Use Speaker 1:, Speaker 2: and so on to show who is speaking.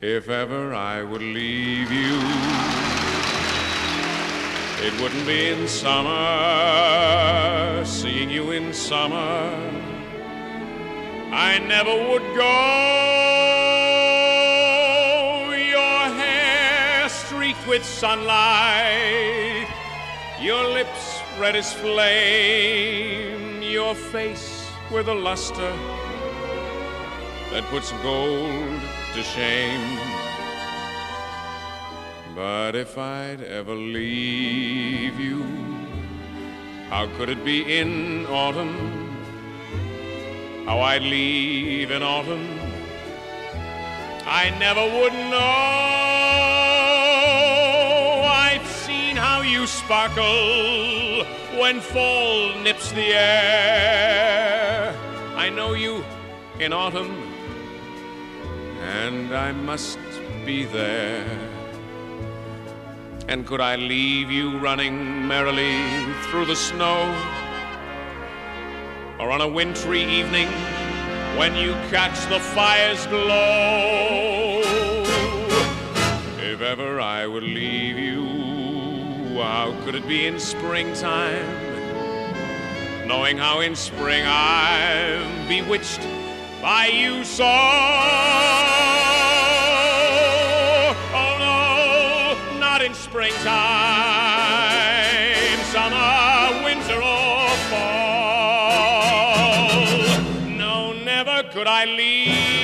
Speaker 1: If ever I would leave you, it wouldn't be in summer, seeing you in summer. I never would go. Your hair streaked with sunlight, your lips red as flame, your face with a luster that puts gold to shame. But if I'd ever leave you, how could it be in autumn? How I'd leave in autumn, I never would know. I've seen how you sparkle when fall nips the air. I know you in autumn, and I must be there. And could I leave you running merrily through the snow, or on a wintry evening when you catch the fire's glow? If ever I would leave you, how could it be in springtime, knowing how in spring I'm bewitched by you so? Oh no, not in springtime, summer, winter or fall. No, never could I leave